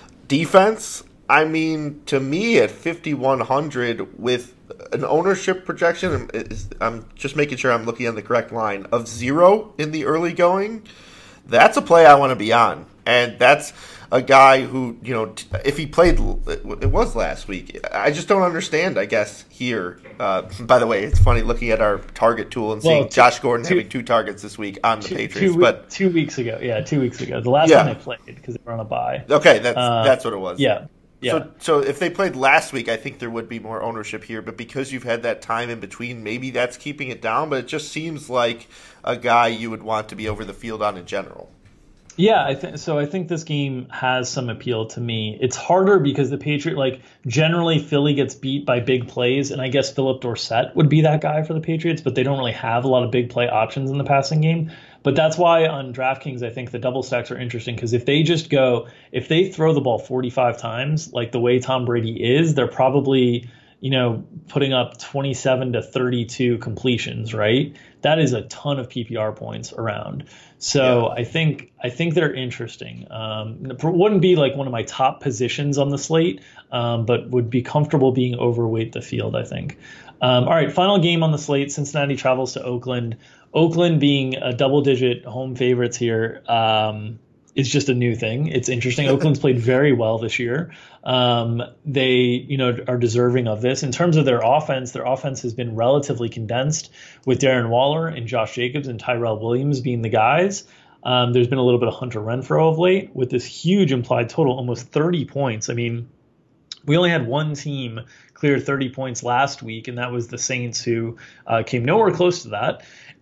defense. I mean, to me at fifty-one hundred with an ownership projection, I'm just making sure I'm looking on the correct line, of zero in the early going, that's a play I want to be on. And that's a guy who, you know, if he played, it was last week. I just don't understand, I guess, here. Uh, by the way, it's funny looking at our target tool and seeing well, two, Josh Gordon two, having two targets this week on the two, Patriots. Two, but two weeks ago. Yeah, two weeks ago. The last yeah. time they played because they were on a bye. Okay, that's, uh, that's what it was. Yeah. Yeah. So, so if they played last week, I think there would be more ownership here. But because you've had that time in between, maybe that's keeping it down. But it just seems like a guy you would want to be over the field on in general. Yeah, I think so. I think this game has some appeal to me. It's harder because the Patriot, like generally Philly gets beat by big plays, and I guess Philip Dorsett would be that guy for the Patriots, but they don't really have a lot of big play options in the passing game. But that's why on DraftKings, I think the double stacks are interesting, because if they just go, if they throw the ball forty-five times, like the way Tom Brady is, they're probably, you know, putting up twenty-seven to thirty-two completions, right? That is a ton of P P R points around. So yeah. I think I think they're interesting. Um, it wouldn't be like one of my top positions on the slate, um, but would be comfortable being overweight the field, I think. Um, all right, final game on the slate. Cincinnati travels to Oakland. Oakland being a double-digit home favorites here um, is just a new thing. It's interesting. Oakland's played very well this year. Um, they, you know, are deserving of this. In terms of their offense, their offense has been relatively condensed with Darren Waller and Josh Jacobs and Tyrell Williams being the guys. Um, there's been a little bit of Hunter Renfrow of late with this huge implied total, almost thirty points. I mean, we only had one team clear thirty points last week, and that was the Saints, who uh, came nowhere close to that.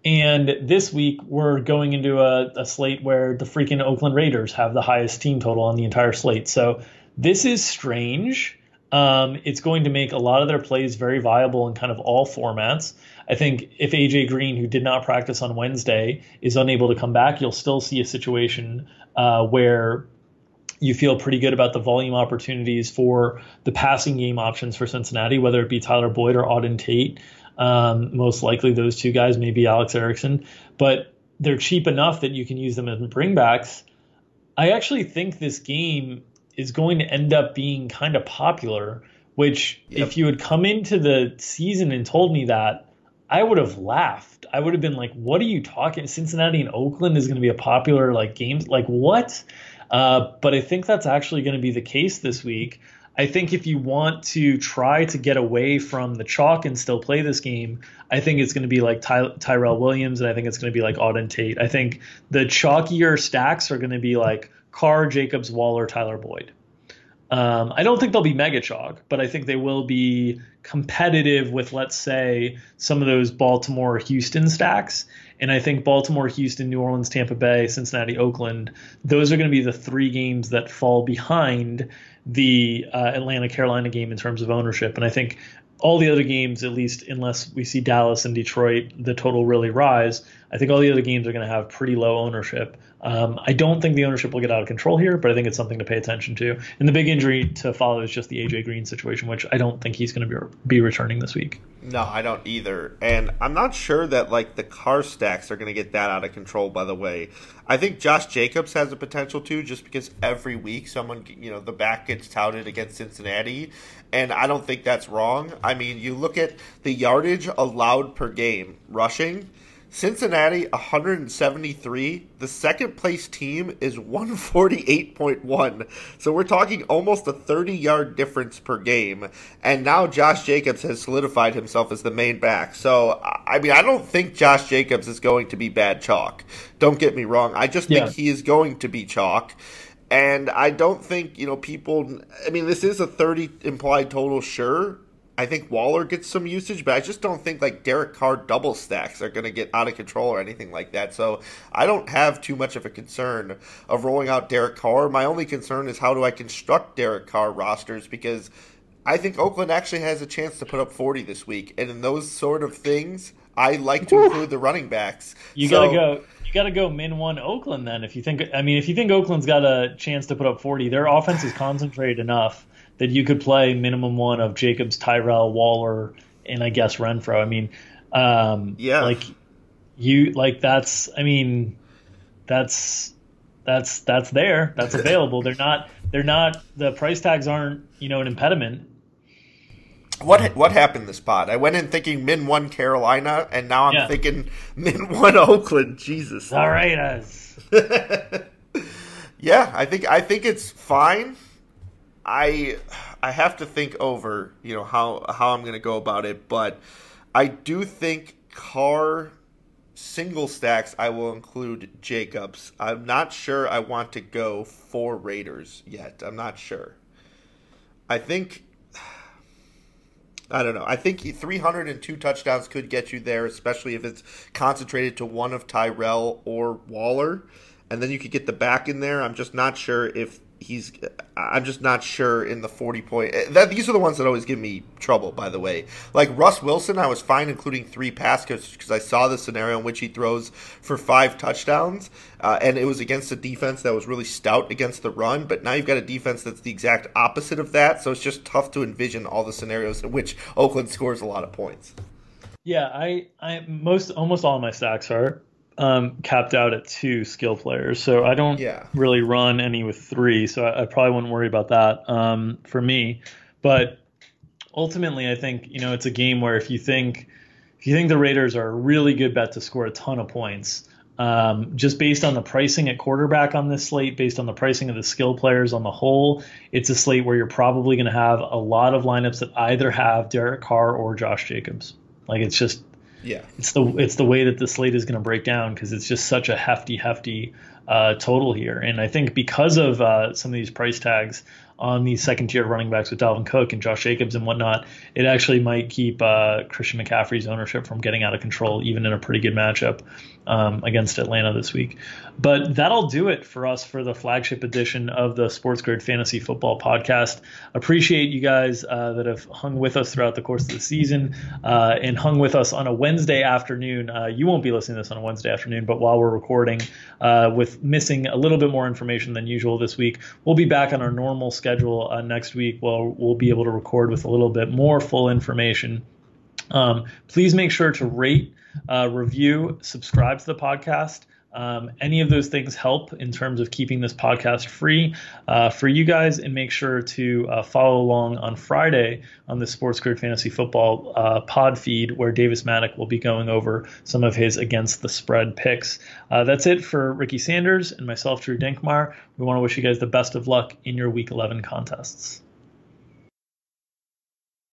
And this week, we're going into a, a slate where the freaking Oakland Raiders have the highest team total on the entire slate. So this is strange. Um, it's going to make a lot of their plays very viable in kind of all formats. I think if A J Green, who did not practice on Wednesday, is unable to come back, you'll still see a situation uh, where you feel pretty good about the volume opportunities for the passing game options for Cincinnati, whether it be Tyler Boyd or Auden Tate. Um, most likely those two guys, maybe Alex Erickson, but they're cheap enough that you can use them as bringbacks. I actually think this game is going to end up being kind of popular, which yep. if you had come into the season and told me that, I would have laughed. I would have been like, what are you talking? Cincinnati and Oakland is going to be a popular like game. Like what? Uh, but I think that's actually going to be the case this week. I think if you want to try to get away from the chalk and still play this game, I think it's going to be like Ty- Tyrell Williams, and I think it's going to be like Auden Tate. I think the chalkier stacks are going to be like Carr, Jacobs, Waller, Tyler Boyd. Um, I don't think they'll be mega chalk, but I think they will be competitive with, let's say, some of those Baltimore, Houston stacks. And I think Baltimore, Houston, New Orleans, Tampa Bay, Cincinnati, Oakland, those are going to be the three games that fall behind the uh, Atlanta, Carolina game in terms of ownership. And I think all the other games, at least unless we see Dallas and Detroit, the total really rise, I think all the other games are going to have pretty low ownership. Um, I don't think the ownership will get out of control here, but I think it's something to pay attention to. And the big injury to follow is just the A J Green situation, which I don't think he's going to be be returning this week. No, I don't either. And I'm not sure that like the Carr stacks are going to get that out of control, by the way. I think Josh Jacobs has a potential too, just because every week someone, you know, the back gets touted against Cincinnati. And I don't think that's wrong. I mean, you look at the yardage allowed per game rushing. Cincinnati, one hundred seventy-three. The second place team is one forty-eight point one. So we're talking almost a thirty-yard difference per game. And now Josh Jacobs has solidified himself as the main back. So, I mean, I don't think Josh Jacobs is going to be bad chalk. Don't get me wrong. I just think yeah. he is going to be chalk. And I don't think, you know, people – I mean, this is a thirty implied total, sure. I think Waller gets some usage, but I just don't think like Derek Carr double stacks are going to get out of control or anything like that. So I don't have too much of a concern of rolling out Derek Carr. My only concern is how do I construct Derek Carr rosters, because I think Oakland actually has a chance to put up forty this week. And in those sort of things, I like to include the running backs. You so, got to go. You got to go min one Oakland then. If you think, I mean, if you think Oakland's got a chance to put up forty, their offense is concentrated enough that you could play minimum one of Jacobs, Tyrell, Waller, and I guess Renfro. I mean, um, yeah, like you, like that's, I mean, that's that's that's there, that's available. they're not, they're not. The price tags aren't, you know, an impediment. What what happened this pod? I went in thinking min one Carolina, and now I'm yeah. thinking min one Oakland. Jesus. All right, us. yeah, I think I think it's fine. I I have to think over, you know, how how I'm going to go about it, but I do think Carr single stacks I will include Jacobs. I'm not sure I want to go for Raiders yet. I'm not sure. I think I don't know. I think three hundred two touchdowns could get you there, especially if it's concentrated to one of Tyrell or Waller, and then you could get the back in there. I'm just not sure if He's, I'm just not sure in the forty point. That, these are the ones that always give me trouble, by the way. Like Russ Wilson, I was fine including three pass catches because I saw the scenario in which he throws for five touchdowns, uh, and it was against a defense that was really stout against the run. But now you've got a defense that's the exact opposite of that, so it's just tough to envision all the scenarios in which Oakland scores a lot of points. Yeah, I, I most almost all of my stacks are Um, capped out at two skill players, so I don't yeah. really run any with three, so I, I probably wouldn't worry about that um, for me. But ultimately, I think you know it's a game where if you think if you think the Raiders are a really good bet to score a ton of points, um, just based on the pricing at quarterback on this slate, based on the pricing of the skill players on the whole, it's a slate where you're probably going to have a lot of lineups that either have Derek Carr or Josh Jacobs. Like it's just. Yeah, it's the it's the way that the slate is going to break down because it's just such a hefty, hefty uh, total here. And I think because of uh, some of these price tags on the second tier running backs with Dalvin Cook and Josh Jacobs and whatnot, it actually might keep uh, Christian McCaffrey's ownership from getting out of control, even in a pretty good matchup um, against Atlanta this week. But that'll do it for us for the flagship edition of the SportsGrid Fantasy Football Podcast. Appreciate you guys uh, that have hung with us throughout the course of the season uh, and hung with us on a Wednesday afternoon. Uh, you won't be listening to this on a Wednesday afternoon, but while we're recording, uh, with missing a little bit more information than usual this week, we'll be back on our normal schedule uh, next week. Well, we'll be able to record with a little bit more full information. Um, please make sure to rate, uh, review, subscribe to the podcast. Um, any of those things help in terms of keeping this podcast free uh, for you guys, and make sure to uh, follow along on Friday on the SportsGrid Fantasy Football uh, pod feed, where Davis Maddock will be going over some of his against the spread picks. Uh, that's it for Ricky Sanders and myself, Drew Dinkmeyer. We want to wish you guys the best of luck in your Week eleven contests.